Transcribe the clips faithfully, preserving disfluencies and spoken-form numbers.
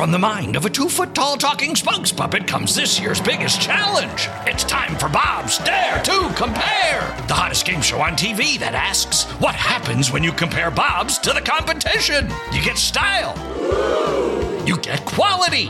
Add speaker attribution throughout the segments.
Speaker 1: from the mind of a two-foot-tall talking spokes puppet comes this year's biggest challenge. It's time for Bob's Dare to Compare, the hottest game show on T V that asks, what happens when you compare Bobs to the competition? You get style. You get quality.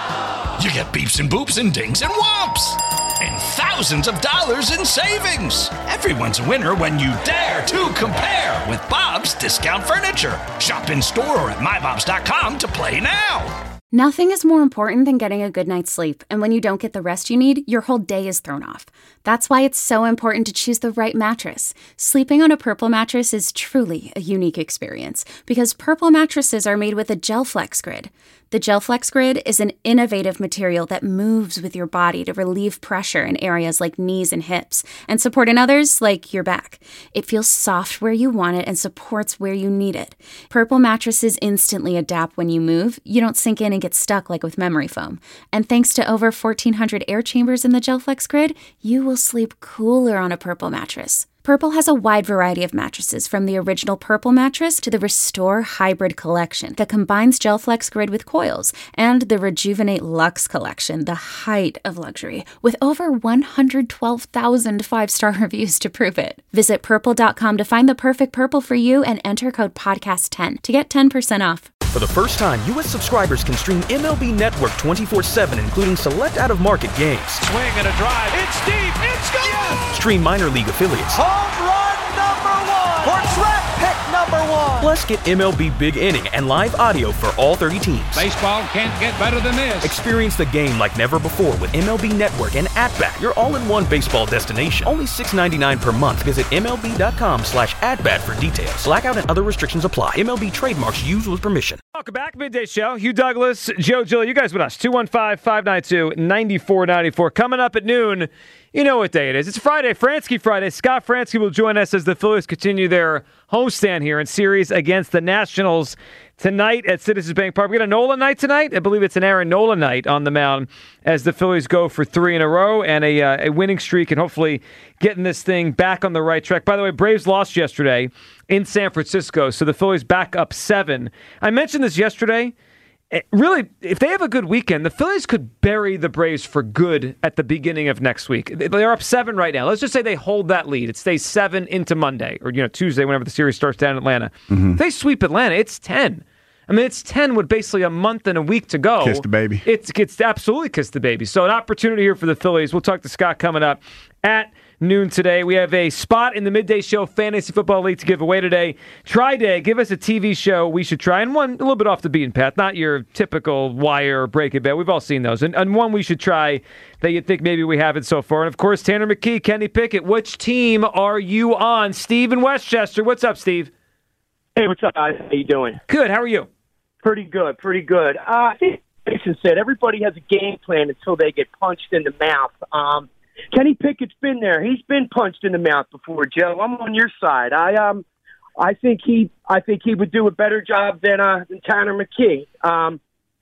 Speaker 1: You get beeps and boops and dings and whomps. And thousands of dollars in savings. Everyone's a winner when you dare to compare with Bob's Discount Furniture. Shop in store or at my bobs dot com to play now.
Speaker 2: Nothing is more important than getting a good night's sleep, and when you don't get the rest you need, your whole day is thrown off. That's why it's so important to choose the right mattress. Sleeping on a Purple mattress is truly a unique experience, because Purple mattresses are made with a GelFlex Grid. The GelFlex Grid is an innovative material that moves with your body to relieve pressure in areas like knees and hips, and support in others like your back. It feels soft where you want it and supports where you need it. Purple mattresses instantly adapt when you move. You don't sink in and get stuck like with memory foam. And thanks to over fourteen hundred air chambers in the GelFlex Grid, you will sleep cooler on a Purple mattress. Purple has a wide variety of mattresses, from the original Purple mattress to the Restore Hybrid collection that combines GelFlex Grid with coils, and the Rejuvenate Luxe collection, the height of luxury, with over one hundred twelve thousand five-star reviews to prove it. Visit purple dot com to find the perfect Purple for you and enter code podcast ten to get ten percent off.
Speaker 3: For the first time, U S subscribers can stream M L B Network twenty-four seven, including select out-of-market games.
Speaker 4: Swing and a drive. It's deep. It's gone. Yes!
Speaker 3: Stream minor league affiliates.
Speaker 4: Home run number one. Or draft pick number one.
Speaker 3: Plus, get M L B Big Inning and live audio for all thirty teams.
Speaker 4: Baseball can't get better than this.
Speaker 3: Experience the game like never before with M L B Network and At-Bat, your all-in-one baseball destination. Only six dollars and ninety-nine cents per month. Visit M L B dot com slash at-bat for details. Blackout and other restrictions apply. M L B trademarks used with permission.
Speaker 5: Welcome back, Midday Show. Hugh Douglas, Joe Gill, you guys with us. two one five, five nine two, nine four nine four. Coming up at noon, you know what day it is. It's Friday, Fransky Friday. Scott Fransky will join us as the Phillies continue their homestand here in series against the Nationals tonight at Citizens Bank Park. We got a Nola night tonight. I believe it's an Aaron Nola night on the mound as the Phillies go for three in a row and a, uh, a winning streak and hopefully getting this thing back on the right track. By the way, Braves lost yesterday in San Francisco, so the Phillies back up seven. I mentioned this yesterday. Really, if they have a good weekend, the Phillies could bury the Braves for good at the beginning of next week. They're up seven right now. Let's just say they hold that lead. It stays seven into Monday or you know Tuesday, whenever the series starts down in Atlanta. Mm-hmm. If they sweep Atlanta, it's ten. I mean, it's ten with basically a month and a week to go.
Speaker 6: Kiss the baby.
Speaker 5: It's, it's absolutely kiss the baby. So an opportunity here for the Phillies. We'll talk to Scott coming up at noon today. We have a spot in the Midday Show Fantasy Football League to give away today. Try Day. Give us a T V show we should try. And one a little bit off the beaten path. Not your typical Wire, Breaking Bad. We've all seen those. And, and one we should try that you think maybe we haven't so far. And, of course, Tanner McKee, Kenny Pickett. Which team are you on? Steve in Westchester. What's up, Steve?
Speaker 7: Hey, what's up, guys? How you doing?
Speaker 5: Good. How are you?
Speaker 7: Pretty good. Pretty good. Uh, I think Jason said everybody has a game plan until they get punched in the mouth. Um, Kenny Pickett's been there. He's been punched in the mouth before, Joe. I'm on your side. I um, I think he, I think he would do a better job than uh, than Tanner McKee. Um,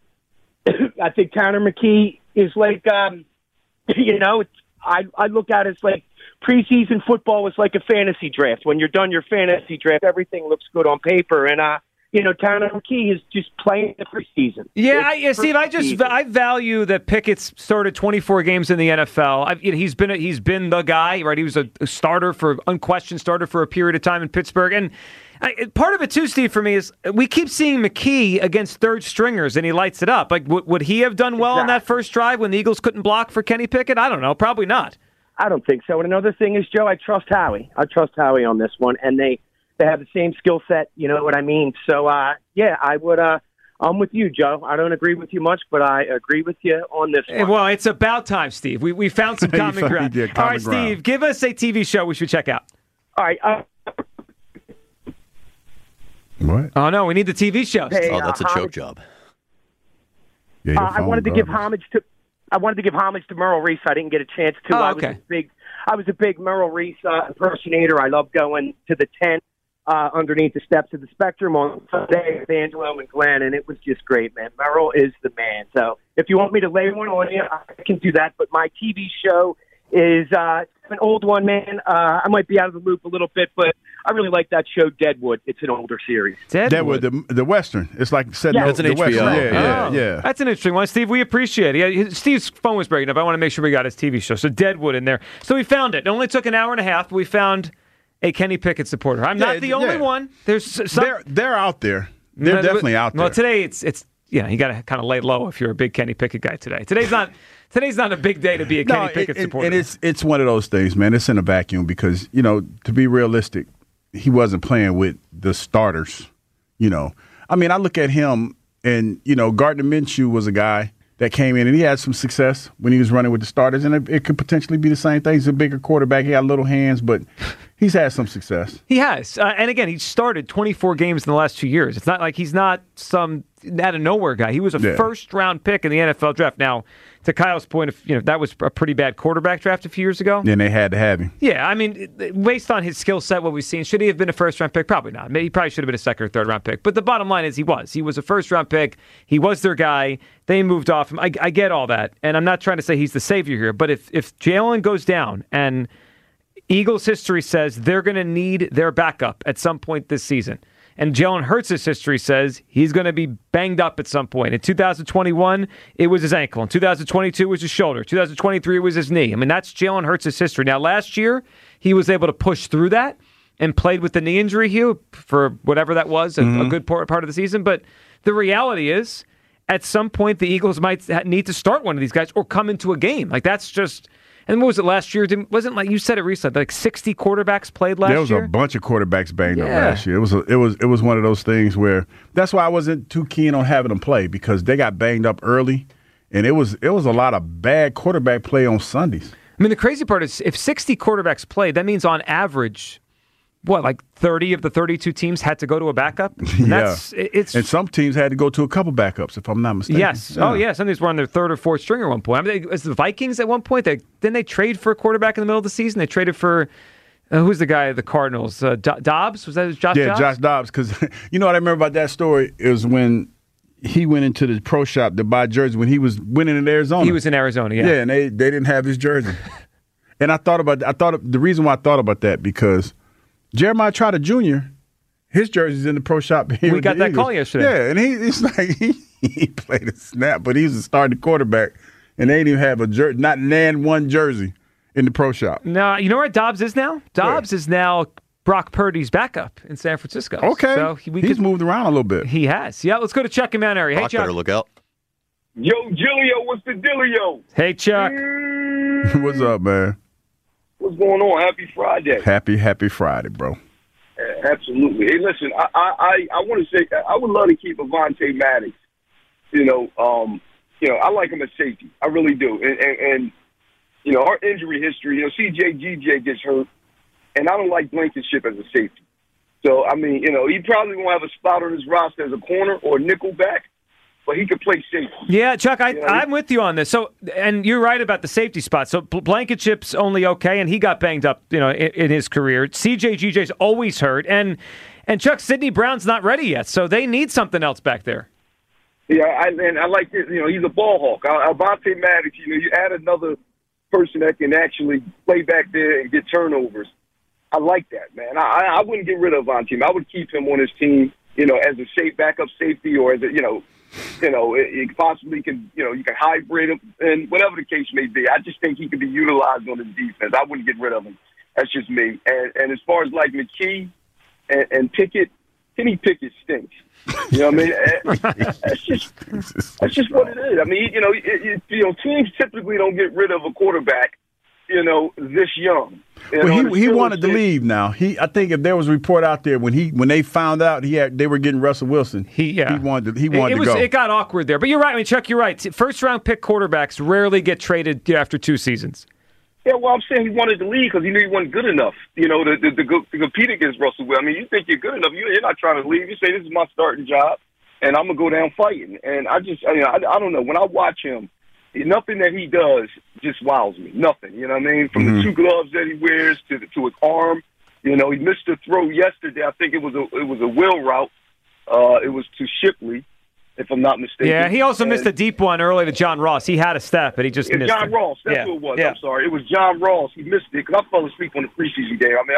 Speaker 7: I think Tanner McKee is like, um, you know, it's, I I look at it as like preseason football is like a fantasy draft. When you're done your fantasy draft, everything looks good on paper, and uh. You know, Tanner McKee is just playing the preseason.
Speaker 5: Yeah, I, yeah Steve, I just I value that Pickett's started twenty-four games in the N F L. I've, you know, he's been a, he's been the guy, right? He was a, a starter for unquestioned starter for a period of time in Pittsburgh, and I, part of it too, Steve, for me is we keep seeing McKee against third stringers, and he lights it up. Like, w- would he have done well exactly. on that first drive when the Eagles couldn't block for Kenny Pickett? I don't know, probably not.
Speaker 7: I don't think so. And another thing is, Joe, I trust Howie. I trust Howie on this one, and they. They have the same skill set, you know what I mean? So, uh, yeah, I would. Uh, I'm with you, Joe. I don't agree with you much, but I agree with you on this one.
Speaker 5: Well, it's about time, Steve. We we found some common ground.
Speaker 6: Yeah, common
Speaker 5: All right,
Speaker 6: ground.
Speaker 5: Steve, give us a T V show we should check out.
Speaker 7: All right. Uh,
Speaker 6: what?
Speaker 5: Oh, no, we need the T V show.
Speaker 7: Hey,
Speaker 8: oh, that's
Speaker 7: uh,
Speaker 8: a choke
Speaker 7: homage,
Speaker 8: job.
Speaker 6: Yeah,
Speaker 7: uh, I wanted to give homage to. I wanted to give homage to Merrill Reese. I didn't get a chance to.
Speaker 5: Oh,
Speaker 7: I
Speaker 5: okay.
Speaker 7: was a big. I was a big Merrill Reese uh, impersonator. I love going to the tent. Uh, underneath the steps of the Spectrum on Sunday with Angelo and Glenn, and it was just great, man. Merrill is the man. So if you want me to lay one on you, I can do that. But my T V show is uh, an old one, man. Uh, I might be out of the loop a little bit, but I really like that show, Deadwood. It's an older series.
Speaker 5: Deadwood,
Speaker 6: Deadwood the, the Western. It's like said
Speaker 7: Yeah.
Speaker 6: no,
Speaker 7: That's
Speaker 8: an
Speaker 6: the
Speaker 8: H B O.
Speaker 6: Western. Yeah, yeah,
Speaker 5: Oh,
Speaker 6: yeah.
Speaker 5: That's an interesting one, Steve. We appreciate it. Yeah, Steve's phone was breaking up. I want to make sure we got his T V show. So Deadwood in there. So we found it. It only took an hour and a half, but we found a Kenny Pickett supporter. I'm not
Speaker 6: Yeah,
Speaker 5: the only
Speaker 6: yeah.
Speaker 5: one. There's some.
Speaker 6: They're they're out there. They're
Speaker 5: No,
Speaker 6: definitely out there.
Speaker 5: Well, today it's it's yeah. You got to kind of lay low if you're a big Kenny Pickett guy today. Today's not today's not a big day to be a Kenny
Speaker 6: No,
Speaker 5: Pickett
Speaker 6: and,
Speaker 5: supporter.
Speaker 6: and it's it's one of those things, man. It's in a vacuum because, you know, to be realistic, he wasn't playing with the starters. You know, I mean, I look at him, and you know, Gardner Minshew was a guy that came in and he had some success when he was running with the starters, and it, it could potentially be the same thing. He's a bigger quarterback. He had little hands, but he's had some success.
Speaker 5: He has. Uh, and again, he started twenty-four games in the last two years. It's not like he's not some out of nowhere guy. He was a
Speaker 6: Yeah.
Speaker 5: first round pick in the N F L draft. Now, to Kyle's point, if you know that was a pretty bad quarterback draft a few years ago.
Speaker 6: Then they had to have him.
Speaker 5: Yeah, I mean, based on his skill set, what we've seen, should he have been a first round pick? Probably not. Maybe he probably should have been a second or third round pick. But the bottom line is he was. He was a first round pick. He was their guy. They moved off him. I, I get all that. And I'm not trying to say he's the savior here. But if, if Jalen goes down and Eagles history says they're going to need their backup at some point this season, and Jalen Hurts' history says he's going to be banged up at some point. In two thousand twenty-one, it was his ankle. In two thousand twenty-two, it was his shoulder. two thousand twenty-three, it was his knee. I mean, that's Jalen Hurts' history. Now, last year, he was able to push through that and played with the knee injury, Hugh, for whatever that was, a,
Speaker 6: Mm-hmm.
Speaker 5: a good part, part of the season. But the reality is, at some point, the Eagles might ha- need to start one of these guys or come into a game. Like, that's just... And what was it last year? Didn't, wasn't like you said it recently? Like sixty quarterbacks played last year.
Speaker 6: There was
Speaker 5: year?
Speaker 6: a bunch of quarterbacks banged up
Speaker 5: Yeah.
Speaker 6: last year. It was a, it was it was one of those things where that's why I wasn't too keen on having them play because they got banged up early, and it was it was a lot of bad quarterback play on Sundays.
Speaker 5: I mean, the crazy part is if sixty quarterbacks played, that means on average, what, like thirty of the thirty-two teams had to go to a backup? And
Speaker 6: Yeah.
Speaker 5: That's, it- it's,
Speaker 6: And some teams had to go to a couple backups, if I'm not mistaken.
Speaker 5: yes. Oh, yeah. Some of these were on their third or fourth string at one point. I mean, they, as the Vikings at one point, they, didn't they trade for a quarterback in the middle of the season? They traded for, uh, who's the guy at the Cardinals? Uh, Do- Dobbs? Was that his Josh
Speaker 6: Yeah,
Speaker 5: Dobbs?
Speaker 6: Josh Dobbs. Because you know what I remember about that story is when he went into the pro shop to buy jerseys when he was winning in Arizona.
Speaker 5: He was in Arizona, yeah.
Speaker 6: Yeah, and they, they didn't have his jersey. And I thought about I thought the reason why I thought about that because Jeremiah Trotter Junior, his jersey's in the pro shop here.
Speaker 5: We
Speaker 6: with
Speaker 5: got
Speaker 6: the
Speaker 5: that
Speaker 6: Eagles.
Speaker 5: call yesterday.
Speaker 6: Yeah, and he it's like he, he played a snap, but he's a starting quarterback, and they didn't even have a jer- not nan one jersey in the pro shop.
Speaker 5: No, you know where Dobbs is now? Dobbs is now Brock Purdy's backup in San Francisco.
Speaker 6: Okay,
Speaker 5: So he, we
Speaker 6: he's
Speaker 5: could,
Speaker 6: moved around a little bit.
Speaker 5: He has. Yeah, let's go to Chuck in Mount Airy. Hey,
Speaker 8: Brock
Speaker 5: Chuck.
Speaker 8: better look out.
Speaker 9: Yo, Gilio, what's the dealio?
Speaker 5: Hey, Chuck.
Speaker 6: What's up, man?
Speaker 9: What's going on? Happy Friday.
Speaker 6: Happy Happy Friday, bro.
Speaker 9: Uh, absolutely. Hey, listen, I I, I, I want to say I would love to keep Avonte Maddox. You know, um, you know, I like him at safety. I really do. And, and, and you know, our injury history. You know, C J G J gets hurt, and I don't like Blankenship as a safety. So I mean, you know, he probably won't have a spot on his roster as a corner or nickel back, but he could play safety.
Speaker 5: Yeah, Chuck, I,
Speaker 9: Yeah.
Speaker 5: I'm with you on this. So, and you're right about the safety spot. So, Bl- Blankenship's only okay, and he got banged up, you know, in, in his career. C J G J's always hurt, and and Chuck, Sidney Brown's not ready yet, so they need something else back there.
Speaker 9: Yeah, I, and I like this. You know, he's a ball hawk. Avonte Maddox. You know, you add another person that can actually play back there and get turnovers. I like that, man. I, I wouldn't get rid of Avonte. I would keep him on his team. You know, as a safe backup safety, or as a you know. You know, it, it possibly can, you know, you can hybrid him and whatever the case may be. I just think he can be utilized on the defense. I wouldn't get rid of him. That's just me. And, and as far as like McKee and, and Pickett, Kenny Pickett stinks. You know what I mean? That's just that's just what it is. I mean, you know, it, it, you know, teams typically don't get rid of a quarterback, you know, this young. You know,
Speaker 6: Well,
Speaker 9: and
Speaker 6: he he
Speaker 9: still
Speaker 6: wanted to
Speaker 9: it's-
Speaker 6: leave now. He I think if there was a report out there when he when they found out he had they were getting Russell Wilson,
Speaker 5: He yeah,
Speaker 6: he wanted to, he
Speaker 5: It-
Speaker 6: wanted
Speaker 5: it, was,
Speaker 6: to go.
Speaker 5: It got awkward there, but you're right. I mean, Chuck, you're right. First round pick quarterbacks rarely get traded after two seasons.
Speaker 9: Yeah, well, I'm saying he wanted to leave because he knew he wasn't good enough, you know, to, to, to, go, to compete against Russell Wilson. I mean, you think you're good enough. You, you're not trying to leave. You say, this is my starting job, and I'm going to go down fighting. And I just, I, mean, I, I don't know. When I watch him, nothing that he does just wows me. Nothing, you know what I mean? From
Speaker 6: Mm-hmm.
Speaker 9: the two gloves that he wears to the, to his arm. You know, he missed a throw yesterday. I think it was a it was a wheel route. Uh, it was to Shipley, if I'm not mistaken.
Speaker 5: Yeah, he also
Speaker 9: And-
Speaker 5: missed a deep one early to John Ross. He had a step, but he just
Speaker 9: It's
Speaker 5: missed
Speaker 9: John
Speaker 5: it.
Speaker 9: Ross. That's
Speaker 5: yeah.
Speaker 9: who it was.
Speaker 5: Yeah.
Speaker 9: I'm sorry. It was John Ross. He missed it because I fell asleep on the preseason game. I mean, I,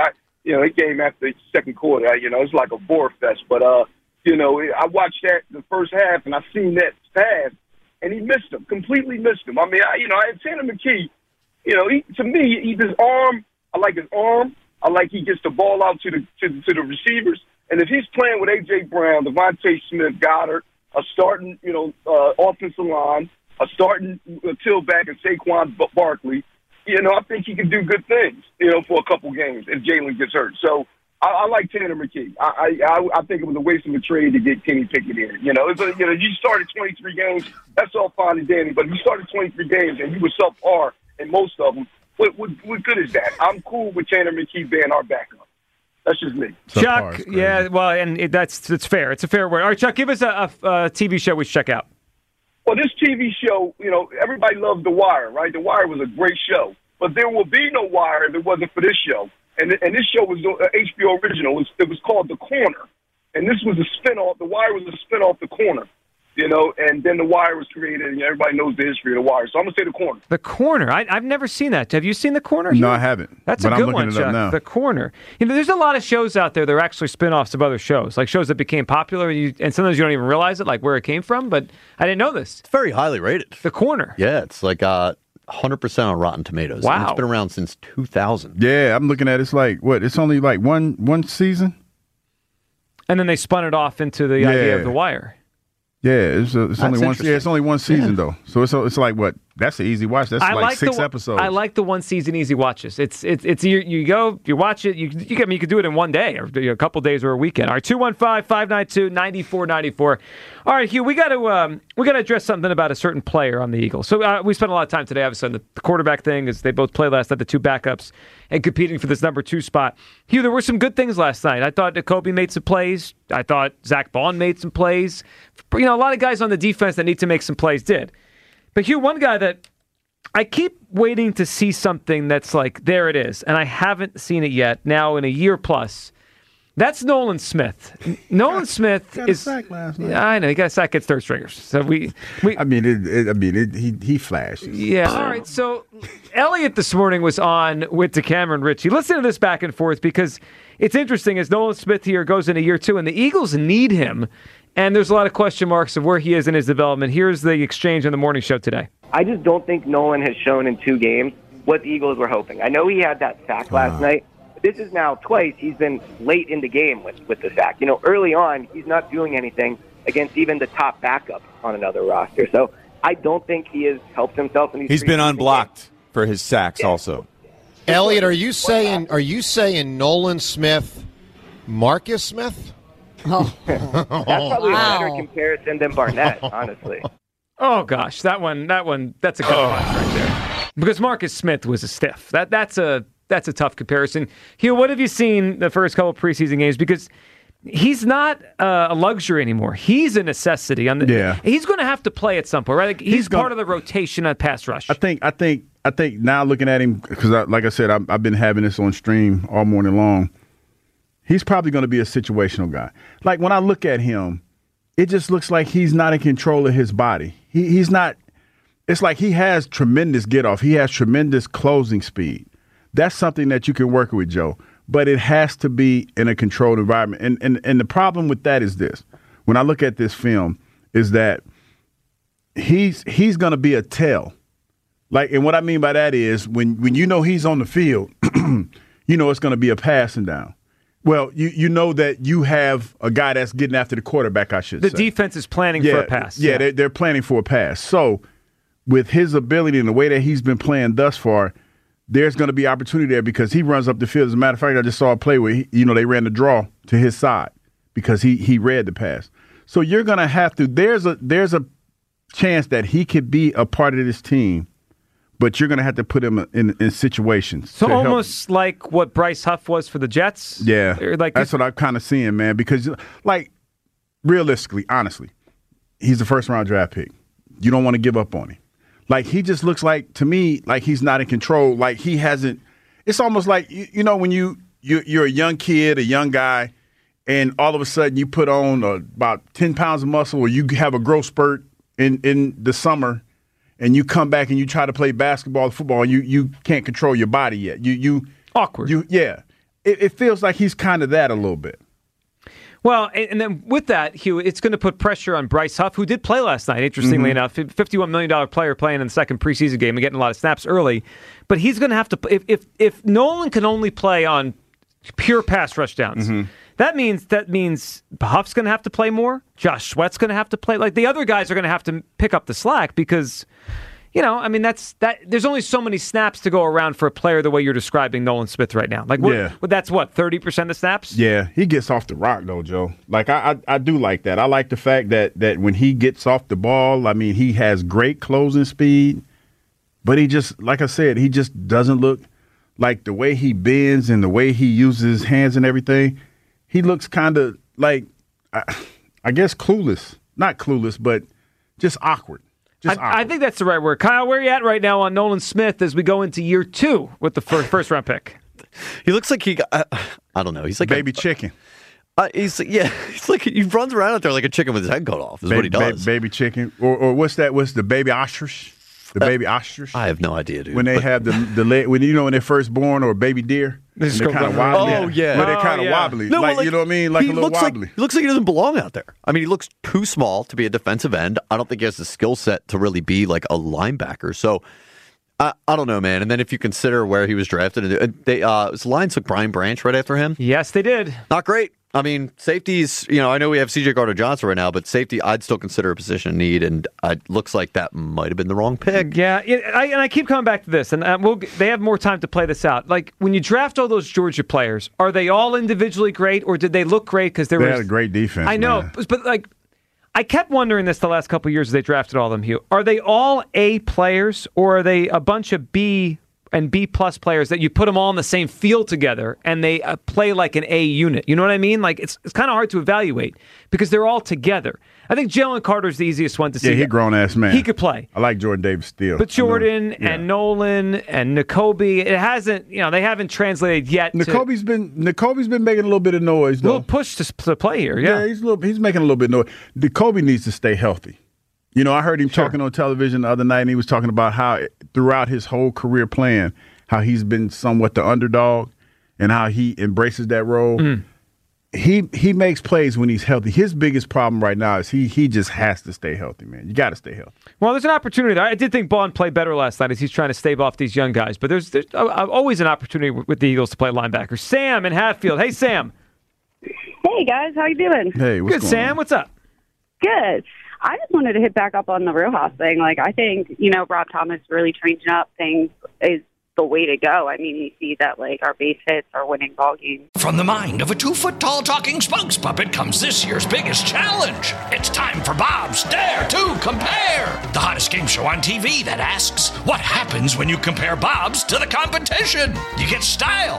Speaker 9: you know, it came after the second quarter. You know, it's like a bore fest. But, uh, you know, I watched that the first half, and I seen that pass, and he missed him, completely missed him. I mean, I, you know, Tanner McKee, you know, he, to me, he, his arm, I like his arm. I like he gets the ball out to the to, to the receivers. And if he's playing with A J. Brown, Devontae Smith, Goddard, a starting, you know, uh, offensive line, a starting tailback and Saquon Barkley, you know, I think he can do good things, you know, for a couple games if Jalen gets hurt. So I, I like Tanner McKee. I, I I think it was a waste of a trade to get Kenny Pickett in. You know, it's a, you know, you started twenty-three games, that's all fine and dandy. But if you started twenty-three games and you were subpar in most of them, what, what, what good is that? I'm cool with Tanner McKee being our backup. That's just me.
Speaker 5: Chuck, yeah, well, and it, that's it's fair. It's a fair word. All right, Chuck, give us a, a, a T V show we should check out.
Speaker 9: Well, this T V show, you know, everybody loved The Wire, right? The Wire was a great show. But there will be no Wire if it wasn't for this show. And and this show was an H B O original. It was, it was called The Corner. And this was a spinoff. The Wire was a spinoff The Corner. You know, and then The Wire was created, and everybody knows the history of The Wire. So I'm going to say The Corner.
Speaker 5: The Corner. I, I've never seen that. Have you seen The Corner?
Speaker 6: No, I haven't.
Speaker 5: That's
Speaker 6: but
Speaker 5: a
Speaker 6: I'm
Speaker 5: good one,
Speaker 6: looking it up
Speaker 5: Chuck.
Speaker 6: now.
Speaker 5: The Corner. You know, there's a lot of shows out there that are actually spin-offs of other shows, like shows that became popular, and, you, and sometimes you don't even realize it, like where it came from, but I didn't know this.
Speaker 8: It's very highly rated.
Speaker 5: The Corner.
Speaker 8: Yeah, it's like uh, one hundred percent on Rotten Tomatoes.
Speaker 5: Wow.
Speaker 8: And it's been around since two thousand.
Speaker 6: Yeah, I'm looking at it. It's like, what, it's only like one one season?
Speaker 5: And then they spun it off into the
Speaker 6: Yeah.
Speaker 5: idea of The Wire.
Speaker 6: Yeah, it's, a, it's only one.
Speaker 8: interesting.
Speaker 6: Yeah, it's only one season though. So it's it's like what? That's an easy watch. That's
Speaker 5: I
Speaker 6: like,
Speaker 5: like
Speaker 6: six
Speaker 5: the,
Speaker 6: episodes.
Speaker 5: I like the one season easy watches. It's it's it's you, you go you watch it. You you get I mean, you could do it in one day or a couple days or a weekend. All right, two one five, five nine two, nine four nine four. All right, Hugh, we got to um, we got to address something about a certain player on the Eagles. So uh, we spent a lot of time today, obviously, on the, the quarterback thing, as they both played last night, the two backups, and competing for this number two spot. Hugh, there were some good things last night. I thought Jacoby made some plays. I thought Zach Bond made some plays. You know, a lot of guys on the defense that need to make some plays did. But Hugh, one guy that I keep waiting to see something that's like, there it is, and I haven't seen it yet. Now in a year plus, that's Nolan Smith. Nolan Smith
Speaker 6: got a
Speaker 5: is.
Speaker 6: sack last night.
Speaker 5: Yeah, I know he got a sack against third stringers. So we, we.
Speaker 6: I mean, it, it, I mean, it, he he flashed.
Speaker 5: Yeah. All right. So Elliot this morning was on with DeCameron Ritchie. Listen to this back and forth because it's interesting as Nolan Smith here goes into year two, and the Eagles need him. And there's a lot of question marks of where he is in his development. Here's the exchange on the morning show today.
Speaker 10: I just don't think Nolan has shown in two games what the Eagles were hoping. I know he had that sack last night. But this is now twice he's been late in the game with, with the sack. You know, early on, he's not doing anything against even the top backup on another roster. So I don't think he has helped himself in these
Speaker 11: He's been
Speaker 10: preseason
Speaker 11: unblocked
Speaker 10: games.
Speaker 11: for his sacks
Speaker 10: Yeah.
Speaker 11: also.
Speaker 12: Elliot, are you saying are you saying Nolan Smith, Marcus Smith?
Speaker 10: Oh. That's probably
Speaker 12: Wow.
Speaker 10: a better comparison than Barnett, honestly.
Speaker 5: Oh gosh, that one, that one, that's a good one right there. Because Marcus Smith was a stiff. That that's a that's a tough comparison. Hugh, what have you seen the first couple of preseason games? Because he's not uh, a luxury anymore. He's a necessity. On the,
Speaker 6: Yeah.
Speaker 5: he's going to have to play at some point, right? Like, he's
Speaker 6: He's
Speaker 5: part
Speaker 6: gonna-
Speaker 5: of the rotation at pass rush.
Speaker 6: I think I think I think now looking at him because I, like I said I've, I've been having this on stream all morning long. He's probably going to be a situational guy. Like when I look at him, it just looks like he's not in control of his body. He he's not. It's like he has tremendous get off. He has tremendous closing speed. That's something that you can work with, Joe. But it has to be in a controlled environment. And and and the problem with that is this: when I look at this film, is that he's he's going to be a tell. Like, and what I mean by that is when when you know he's on the field, you know it's going to be a passing down. Well, you you know that you have a guy that's getting after the quarterback, I should
Speaker 5: the
Speaker 6: say.
Speaker 5: defense is planning
Speaker 6: yeah,
Speaker 5: for a pass.
Speaker 6: Yeah, They're, they're planning for a pass. So with his ability and the way that he's been playing thus far, there's going to be opportunity there because he runs up the field. As a matter of fact, I just saw a play where, he, you know, they ran the draw to his side because he he read the pass. So you're going to have to – there's a there's a chance that he could be a part of this team, but you're going to have to put him in, in situations.
Speaker 5: So
Speaker 6: to help.
Speaker 5: almost like what Bryce Huff was for the Jets?
Speaker 6: Yeah,
Speaker 5: Or like
Speaker 6: that's what I'm kind of seeing, man, because, like, realistically, honestly, he's a first-round draft pick. You don't want to give up on him. Like, he just looks like, to me, like he's not in control. Like, he hasn't – it's almost like, you, you know, when you, you, you're a young kid, a young guy, and all of a sudden you put on uh, about ten pounds of muscle or you have a growth spurt in, in the summer – and you come back and you try to play basketball or football, and you, you can't control your body yet. You you
Speaker 5: awkward.
Speaker 6: You yeah. it, it feels like he's kind of that a little bit.
Speaker 5: Well, and, and then with that, Hugh, it's going to put pressure on Bryce Huff, who did play last night, interestingly mm-hmm. enough. fifty-one million dollars player playing in the second preseason game and getting a lot of snaps early. But he's going to have to – if if if Nolan can only play on pure pass rush downs, mm-hmm. that means that means Huff's going to have to play more. Josh Sweat's going to have to play. Like, the other guys are going to have to pick up the slack because – You know, I mean, that's that. There's only so many snaps to go around for a player the way you're describing Nolan Smith right now. Like, what,
Speaker 6: yeah.
Speaker 5: well, that's what thirty percent of snaps.
Speaker 6: Yeah, he gets off the rock though, Joe. Like I, I, I do like that. I like the fact that that when he gets off the ball, I mean, he has great closing speed, but he just, like I said, he just doesn't look like the way he bends and the way he uses his hands and everything. He looks kind of like, I, I guess, clueless. Not clueless, but just awkward.
Speaker 5: I, I think that's the right word. Kyle, where are you at right now on Nolan Smith as we go into year two with the first, first round pick?
Speaker 8: He looks like he got, uh, I don't know. He's like
Speaker 6: baby
Speaker 8: a,
Speaker 6: chicken.
Speaker 8: Uh, he's yeah, he's like he runs around out there like a chicken with his head cut off. Is
Speaker 6: baby,
Speaker 8: what he does.
Speaker 6: Baby, baby chicken, or or what's that? What's the baby ostrich? The uh, baby ostrich.
Speaker 8: I have no idea, dude.
Speaker 6: When they
Speaker 8: but,
Speaker 6: have the the leg, when you know when they're first born, or baby deer. They're kind of wobbly.
Speaker 8: Oh, yeah.
Speaker 6: But they're kind of
Speaker 5: oh, yeah.
Speaker 6: wobbly.
Speaker 8: No,
Speaker 6: like,
Speaker 8: like,
Speaker 6: you know what I mean? Like a little wobbly.
Speaker 8: Like, he looks like he doesn't belong out there. I mean, he looks too small to be a defensive end. I don't think he has the skill set to really be like a linebacker. So, I, I don't know, man. And then if you consider where he was drafted, they uh, the Lions took Brian Branch right after him.
Speaker 5: Yes, they did.
Speaker 8: Not great. I mean, safeties, you know, I know we have C J Gardner-Johnson right now, but safety, I'd still consider a position of need, and it looks like that might have been the wrong pick.
Speaker 5: Yeah, it, I, and I keep coming back to this, and uh, we'll, they have more time to play this out. Like, when you draft all those Georgia players, are they all individually great, or did they look great because there
Speaker 6: they
Speaker 5: was...
Speaker 6: had a great defense,
Speaker 5: I know,
Speaker 6: man.
Speaker 5: but, but, like, I kept wondering this the last couple of years as they drafted all of them, Hugh. Are they all A players, or are they a bunch of B and B-plus players that you put them all in the same field together and they uh, play like an A unit? You know what I mean? Like, it's it's kind of hard to evaluate because they're all together. I think Jalen Carter's the easiest one to see.
Speaker 6: Yeah, he grown-ass man.
Speaker 5: He could play.
Speaker 6: I like Jordan Davis still.
Speaker 5: But Jordan
Speaker 6: yeah.
Speaker 5: and Nolan and Nakobe, it hasn't, you know, they haven't translated yet.
Speaker 6: Nakobe's to, been Nakobe's been making a little bit of noise, though.
Speaker 5: A little push to, to play here, yeah.
Speaker 6: Yeah, he's a little, he's making a little bit of noise. Nakobe needs to stay healthy. You know, I heard him sure. talking on television the other night, and he was talking about how throughout his whole career playing, how he's been somewhat the underdog and how he embraces that role. Mm. He he makes plays when he's healthy. His biggest problem right now is he he just has to stay healthy, man. You got to stay healthy.
Speaker 5: Well, there's an opportunity there. I did think Bond played better last night as he's trying to stave off these young guys. But there's, there's always an opportunity with the Eagles to play linebacker. Sam in Hatfield. Hey, Sam.
Speaker 11: Hey, guys. How you doing?
Speaker 6: Hey, what's
Speaker 5: Good,
Speaker 6: going
Speaker 5: Sam.
Speaker 6: on?
Speaker 5: What's up?
Speaker 11: Good. I just wanted to hit back up on the Rojas thing. Like, I think, you know, Rob Thomas really changing up things is the way to go. I mean, you see that, like, our base hits are winning ball games.
Speaker 1: From the mind of a two-foot-tall talking spokes puppet comes this year's biggest challenge. It's time for Bob's Dare to Compare, the hottest game show on T V that asks, what happens when you compare Bob's to the competition? You get style.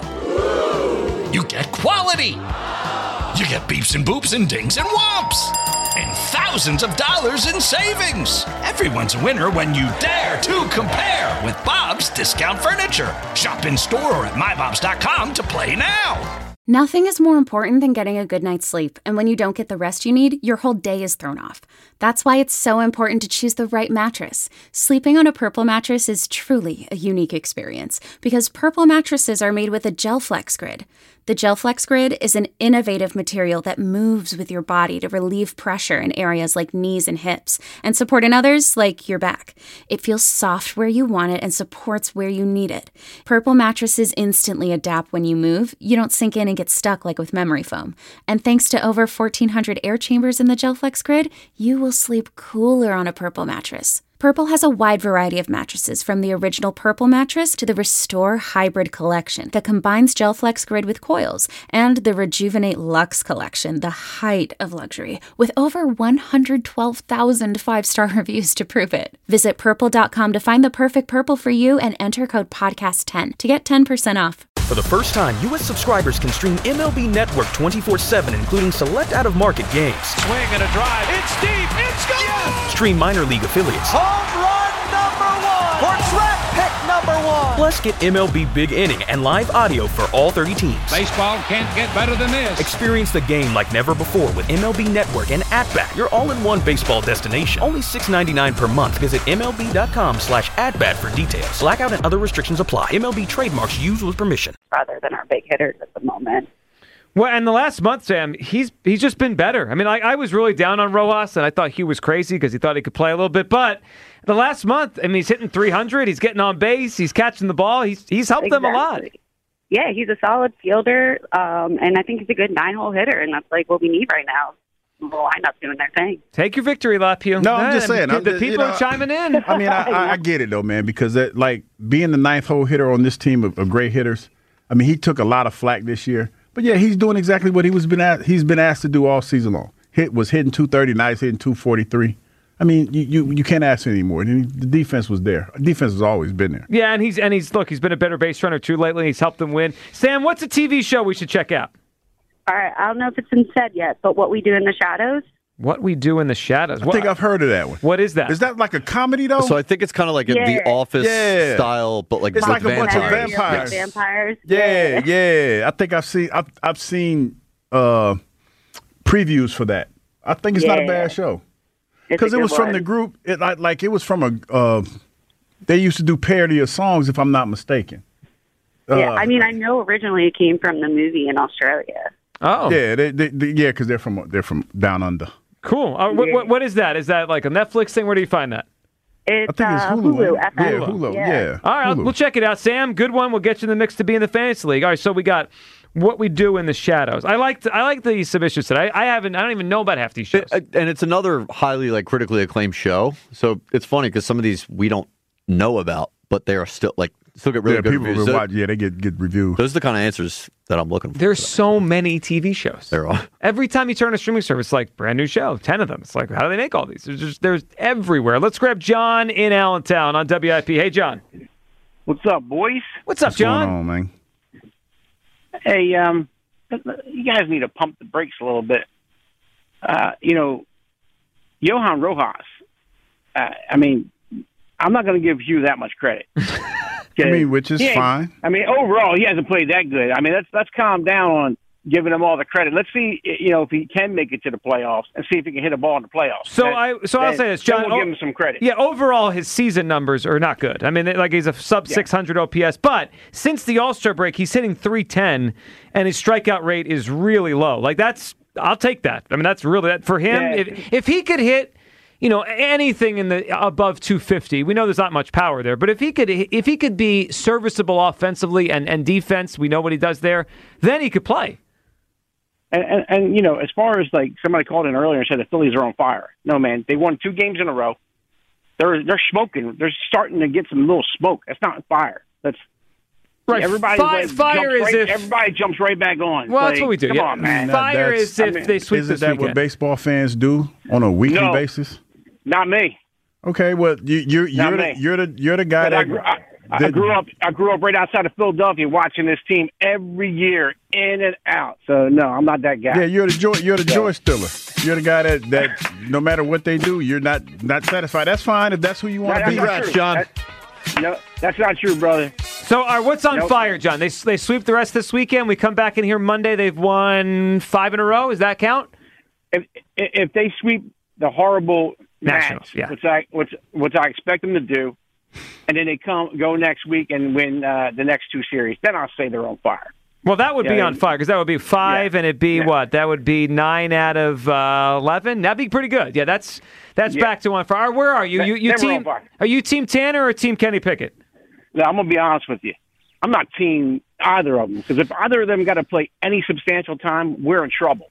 Speaker 1: You get quality. You get beeps and boops and dings and whomps. And thousands of dollars in savings. Everyone's a winner when you dare to compare with Bob's Discount Furniture. Shop in store or at my bobs dot com to play now.
Speaker 2: Nothing is more important than getting a good night's sleep, and when you don't get the rest you need, your whole day is thrown off. That's why it's so important to choose the right mattress. Sleeping on a Purple mattress is truly a unique experience because Purple mattresses are made with a GelFlex Grid. The GelFlex Grid is an innovative material that moves with your body to relieve pressure in areas like knees and hips and support in others like your back. It feels soft where you want it and supports where you need it. Purple mattresses instantly adapt when you move. You don't sink in and get stuck like with memory foam. And thanks to over fourteen hundred air chambers in the GelFlex Grid, you will sleep cooler on a Purple mattress. Purple has a wide variety of mattresses, from the original Purple mattress to the Restore Hybrid collection that combines GelFlex Grid with coils, and the Rejuvenate Luxe collection, the height of luxury, with over one hundred twelve thousand five-star reviews to prove it. Visit purple dot com to find the perfect Purple for you and enter code podcast ten to get ten percent off.
Speaker 3: For the first time, U S subscribers can stream M L B Network twenty-four seven, including select out-of-market games.
Speaker 4: Swing and a drive. It's deep. It's gone.
Speaker 3: Stream minor league affiliates.
Speaker 4: Home run number one for draft pick number number one.
Speaker 3: Plus, get M L B Big Inning and live audio for all thirty teams.
Speaker 13: Baseball can't get better than this.
Speaker 3: Experience the game like never before with M L B Network and At-Bat, your all-in-one baseball destination. Only six dollars and ninety-nine cents per month. Visit MLB.com slash at-bat for details. Blackout and other restrictions apply. M L B trademarks used with permission.
Speaker 11: Rather than our big hitters at the moment.
Speaker 5: Well, and the last month, Sam, he's he's just been better. I mean, I, I was really down on Rojas, and I thought he was crazy because he thought he could play a little bit. But the last month, I mean, he's hitting three hundred. He's getting on base. He's catching the ball. He's he's helped
Speaker 11: Exactly.
Speaker 5: them a lot.
Speaker 11: Yeah, he's a solid fielder, um, and I think he's a good nine-hole hitter, and that's like what we need right now. The lineup doing their thing.
Speaker 5: Take your victory lap, Hugh.
Speaker 6: No, I'm just saying.
Speaker 5: The,
Speaker 6: I'm
Speaker 5: the
Speaker 6: just-
Speaker 5: people
Speaker 6: you know,
Speaker 5: are chiming in.
Speaker 6: I mean, I, I, I get it, though, man, because, that, like, being the ninth hole hitter on this team of, of great hitters, I mean, he took a lot of flack this year. But, yeah, he's doing exactly what he was been at, he's been asked to do all season long. Hit was hitting two thirty, now he's hitting two forty-three. I mean, you, you, you can't ask anymore. And the defense was there. The defense has always been there.
Speaker 5: Yeah, and he's and he's look, he's been a better base runner too lately. He's helped them win. Sam, what's a T V show we should check out?
Speaker 11: All right, I don't know if it's been said yet, but What We Do in the Shadows.
Speaker 5: What We Do in the Shadows.
Speaker 6: I think I've heard of that one.
Speaker 5: What is that?
Speaker 6: Is that like a comedy, though?
Speaker 8: So I think it's kind of like a
Speaker 11: Yeah.
Speaker 8: The Office
Speaker 6: Yeah.
Speaker 8: style, but like
Speaker 6: It's
Speaker 8: with
Speaker 6: like a bunch of
Speaker 8: vampires.
Speaker 6: vampires.
Speaker 11: Vampires.
Speaker 6: Yeah, yeah. I think I've seen I've, I've seen uh, previews for that. I think it's not a
Speaker 11: Yeah.
Speaker 6: bad show
Speaker 11: It's
Speaker 6: because
Speaker 11: a
Speaker 6: it
Speaker 11: good
Speaker 6: was from
Speaker 11: one.
Speaker 6: the group. It like, like it was from a. Uh, they used to do parody of songs, if I'm not mistaken.
Speaker 11: Yeah,
Speaker 6: Uh,
Speaker 11: I mean, I know originally it came from the movie in Australia.
Speaker 5: Oh,
Speaker 6: yeah, they, they, they, yeah, because they're from they're from down under.
Speaker 5: cool. Uh, what, what, what is that? Is that like a Netflix thing? Where do you find that?
Speaker 11: It's,
Speaker 6: I think it's
Speaker 11: uh,
Speaker 6: Hulu.
Speaker 11: Hulu.
Speaker 6: yeah,
Speaker 11: F M.
Speaker 6: Hulu.
Speaker 11: Yeah.
Speaker 6: Yeah.
Speaker 5: All right,
Speaker 6: Hulu.
Speaker 5: we'll check it out. Sam, good one. We'll get you in the mix to be in the fantasy league. All right, so we got What We Do in the Shadows. I like I like the submissions today. I, I haven't. I don't even know about half these shows.
Speaker 8: It- and it's another highly like critically acclaimed show. So it's funny because some of these we don't know about, but they are still like still get really
Speaker 6: yeah,
Speaker 8: good
Speaker 6: people
Speaker 8: reviews.
Speaker 6: will
Speaker 8: Tho-
Speaker 6: watch. Yeah, they get get reviews.
Speaker 8: Those are the kind of answers that I'm looking for.
Speaker 5: There's so many T V shows.
Speaker 8: There are.
Speaker 5: Every time you turn on a streaming service, like brand new show, ten of them. It's like, how do they make all these? There's just there's everywhere. Let's grab John in Allentown on W I P. Hey, John.
Speaker 14: What's up, boys?
Speaker 5: What's up,
Speaker 6: What's going
Speaker 5: John?
Speaker 6: on, man?
Speaker 14: Hey, um, you guys need to pump the brakes a little bit. Uh, you know, Johan Rojas. Uh, I mean, I'm not going to give Hugh that much credit.
Speaker 6: I mean, which is
Speaker 14: He ain't-
Speaker 6: fine.
Speaker 14: I mean, overall, he hasn't played that good. I mean, let's let's calm down on giving him all the credit. Let's see, you know, if he can make it to the playoffs and see if he can hit a ball in the playoffs.
Speaker 5: So
Speaker 14: Then-
Speaker 5: I so I'll
Speaker 14: then-
Speaker 5: say this,
Speaker 14: then
Speaker 5: John.
Speaker 14: We'll
Speaker 5: o-
Speaker 14: give him some credit.
Speaker 5: Yeah, overall his season numbers are not good. I mean, like he's a sub six hundred O P S, but since the All-Star break, he's hitting three ten, and his strikeout rate is really low. Like that's, I'll take that. I mean, that's really that for him.
Speaker 14: Yeah.
Speaker 5: If if he could hit, you know, anything in the above two fifty, we know there's not much power there, but if he could if he could be serviceable offensively and and defense, we know what he does there, then he could play.
Speaker 14: And, and, and, you know, as far as, like, somebody called in earlier and said the Phillies are on fire. No, man, they won two games in a row. They're they're smoking. They're starting to get some little smoke. That's not fire. That's
Speaker 5: Right.
Speaker 14: Everybody
Speaker 5: Fi-
Speaker 14: like,
Speaker 5: fire
Speaker 14: jumps
Speaker 5: is
Speaker 14: right,
Speaker 5: if-
Speaker 14: everybody jumps right back on.
Speaker 5: Well,
Speaker 14: Like,
Speaker 5: that's what we do.
Speaker 14: Come
Speaker 5: Yeah.
Speaker 14: on, man.
Speaker 5: Fire
Speaker 6: That's-
Speaker 5: is if
Speaker 14: I mean,
Speaker 5: they sweep
Speaker 6: Isn't
Speaker 5: this
Speaker 6: that
Speaker 5: weekend.
Speaker 6: what baseball fans do on a weekly
Speaker 14: No.
Speaker 6: basis?
Speaker 14: Not me.
Speaker 6: Okay, well, you, you, you're
Speaker 14: Not
Speaker 6: the,
Speaker 14: me.
Speaker 6: you're the you're the guy
Speaker 14: But I,
Speaker 6: that,
Speaker 14: grew, I, I
Speaker 6: that-
Speaker 14: grew up. I grew up right outside of Philadelphia, watching this team every year, in and out. So no, I'm not that guy.
Speaker 6: Yeah, you're the joy. You're the joy stiller. You're the guy that, that no matter what they do, you're not not satisfied. That's fine if that's who you want to
Speaker 14: That's
Speaker 6: be.
Speaker 14: not true. That- no, that's not true, brother.
Speaker 5: So, all right, what's on
Speaker 14: Nope.
Speaker 5: fire, John? They they sweep the rest this weekend. We come back in here Monday. They've won five in a row. Does that count?
Speaker 14: If if they sweep the horrible
Speaker 5: Nationals,
Speaker 14: Nats,
Speaker 5: yeah.
Speaker 14: which I which which I expect them to do, and then they come go next week and win uh, the next two series, then I'll say they're on fire.
Speaker 5: Well, that would be
Speaker 14: Yeah,
Speaker 5: on fire because that would be five,
Speaker 14: yeah,
Speaker 5: and it'd be
Speaker 14: yeah.
Speaker 5: what? That would be nine out of uh, eleven. That'd be pretty good. Yeah, that's that's
Speaker 14: Yeah.
Speaker 5: back to on fire. Where are you? You, you
Speaker 14: Then we're on
Speaker 5: team?
Speaker 14: fire.
Speaker 5: Are you team Tanner or team Kenny Pickett?
Speaker 14: Now, I'm gonna be honest with you. I'm not team either of them because if either of them got to play any substantial time, we're in trouble.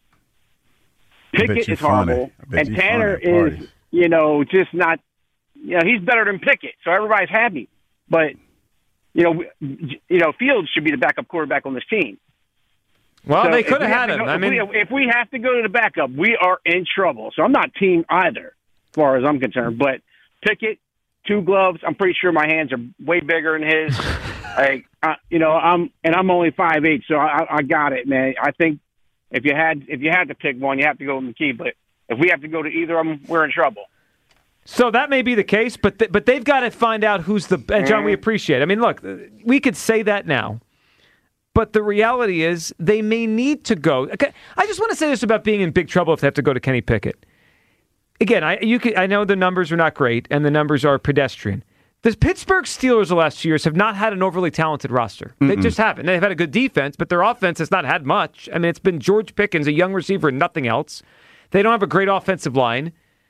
Speaker 6: I bet
Speaker 14: Pickett
Speaker 6: you
Speaker 14: is
Speaker 6: funny.
Speaker 14: horrible,
Speaker 6: I bet
Speaker 14: and
Speaker 6: you
Speaker 14: Tanner
Speaker 6: funny at
Speaker 14: is,
Speaker 6: parties.
Speaker 14: you know, just not. You know, he's better than Pickett, so everybody's happy. But you know, you know, Fields should be the backup quarterback on this team.
Speaker 5: Well,
Speaker 14: So
Speaker 5: they
Speaker 14: if
Speaker 5: could
Speaker 14: we
Speaker 5: have had
Speaker 14: to
Speaker 5: him.
Speaker 14: go-
Speaker 5: I
Speaker 14: if
Speaker 5: mean,
Speaker 14: we, if we have to go to the backup, we are in trouble. So I'm not team either, as far as I'm concerned. But Pickett, two gloves. I'm pretty sure my hands are way bigger than his. like, uh, you know, I'm and I'm only five eight, so I, I got it, man. I think if you had if you had to pick one, you have to go with McKee. But if we have to go to either of them, we're in trouble.
Speaker 5: So that may be the case, but th- but they've got to find out who's the. And John, we appreciate it. I mean, look, we could say that now, but the reality is they may need to go. Okay, I just want to say this about being in big trouble if they have to go to Kenny Pickett. Again, I you could, I know the numbers are not great and the numbers are pedestrian. The Pittsburgh Steelers the last two years have not had an overly talented roster. Mm-mm. They just haven't. They've had a good defense, but their offense has not had much. I mean, it's been George Pickens, a young receiver, and nothing else. They don't have a great offensive line.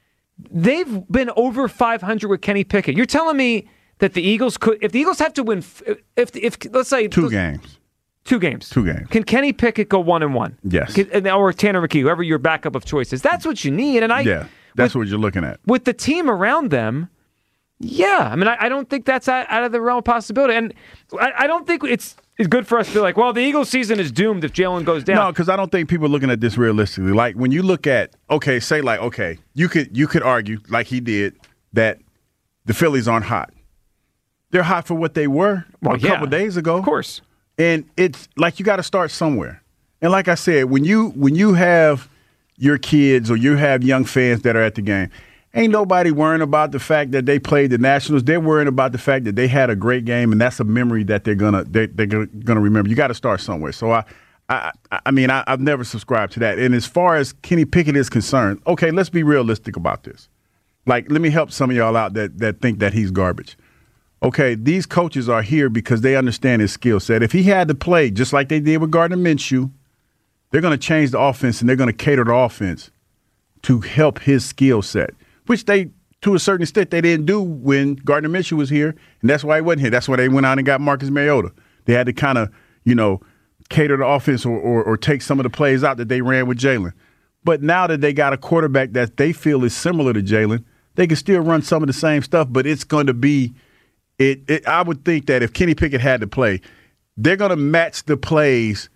Speaker 5: They've been over five hundred with Kenny Pickett. You're telling me that the Eagles could, if the Eagles have to win, if if let's say
Speaker 6: two games,
Speaker 5: two games,
Speaker 6: two games,
Speaker 5: can Kenny Pickett go one and one?
Speaker 6: Yes,
Speaker 5: can, or Tanner McKee, whoever your backup of choice is. That's what you need. And I,
Speaker 6: yeah, that's
Speaker 5: with,
Speaker 6: what you're looking at
Speaker 5: with the team around them. Yeah, I mean, I, I don't think that's out, out of the realm of possibility, and I, I don't think it's it's good for us to be like, well, the Eagles' season is doomed if Jalen goes down.
Speaker 6: No, because I don't think people are looking at this realistically. Like when you look at, okay, say like, okay, you could you could argue like he did that the Phillies aren't hot. They're hot for what they were well, a yeah, couple days ago,
Speaker 5: of course.
Speaker 6: And it's like you got to start somewhere. And like I said, when you when you have your kids or you have young fans that are at the game. Ain't nobody worrying about the fact that they played the Nationals. They're worrying about the fact that they had a great game, and that's a memory that they're gonna they, they're gonna remember. You got to start somewhere. So I, I, I mean, I, I've never subscribed to that. And as far as Kenny Pickett is concerned, okay, let's be realistic about this. Like, let me help some of y'all out that that think that he's garbage. Okay, these coaches are here because they understand his skill set. If he had to play just like they did with Gardner Minshew, they're gonna change the offense and they're gonna cater the offense to help his skill set. Which they, to a certain extent, they didn't do when Gardner Minshew was here, and that's why he wasn't here. That's why they went out and got Marcus Mariota. They had to kind of, you know, cater the offense or, or, or take some of the plays out that they ran with Jalen. But now that they got a quarterback that they feel is similar to Jalen, they can still run some of the same stuff, but it's going to be it, – it, I would think that if Kenny Pickett had to play, they're going to match the plays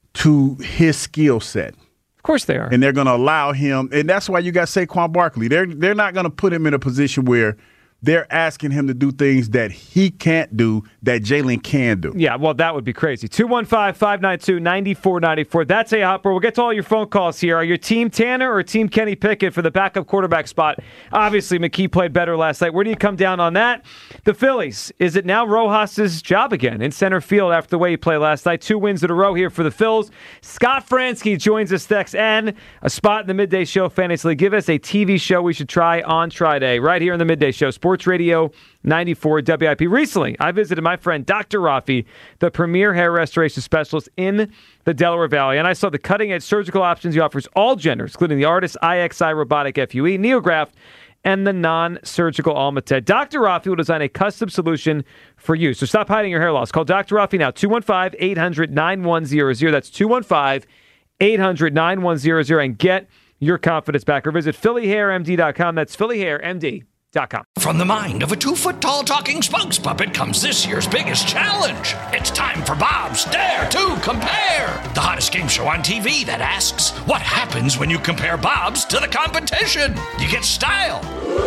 Speaker 6: to his skill set.
Speaker 5: Of course they are.
Speaker 6: And they're going to allow him – and that's why you got Saquon Barkley. They're, they're not going to put him in a position where they're asking him to do things that he can't do that Jalen can do.
Speaker 5: Yeah, well, that would be crazy. two one five, five nine two, nine four nine four. That's a hopper. We'll get to all your phone calls here. Are you Team Tanner or Team Kenny Pickett for the backup quarterback spot? Obviously, McKee played better last night. Where do you come down on that? The Phillies. Is it now Rojas's job again in center field after the way he played last night? Two wins in a row here for the Phils. Scott Fransky joins us next, and a spot in the Midday Show Fantasy League. Give us a T V show we should try on Friday, right here in the Midday Show. Sports Radio ninety-four W I P. Recently, I visited my friend Doctor Rafi, the premier hair restoration specialist in the Delaware Valley, and I saw the cutting-edge surgical options he offers all genders, including the Artis I X I Robotic F U E, NeoGraft, and the non-surgical Almated. Doctor Rafi will design a custom solution for you. So stop hiding your hair loss. Call Doctor Rafi now, two one five, eight hundred, nine one zero zero. That's two one five, eight hundred, nine one zero zero, and get your confidence back. Or visit Philly Hair M D dot com. That's Philly Hair M D dot com.
Speaker 1: From the mind of a two-foot-tall talking spokes puppet comes this year's biggest challenge. It's time for Bob's Dare to Compare, the hottest game show on T V that asks, what happens when you compare Bob's to the competition? You get style.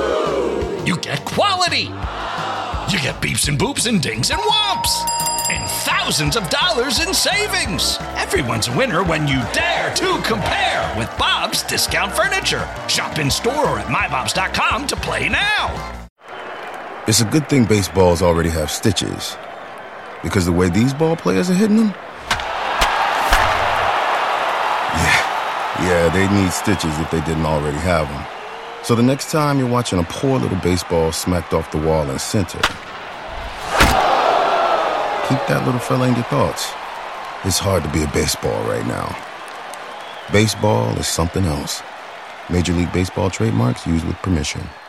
Speaker 1: You get quality. You get beeps and boops and dings and whomps. And thousands of dollars in savings. Everyone's a winner when you dare to compare with Bob's Discount Furniture. Shop in store or at my bobs dot com to play now.
Speaker 15: It's a good thing baseballs already have stitches, because the way these ball players are hitting them, yeah, yeah, they need stitches if they didn't already have them. So the next time you're watching a poor little baseball smacked off the wall in center, keep that little fella in your thoughts. It's hard to be a baseball right now. Baseball is something else. Major League Baseball trademarks used with permission.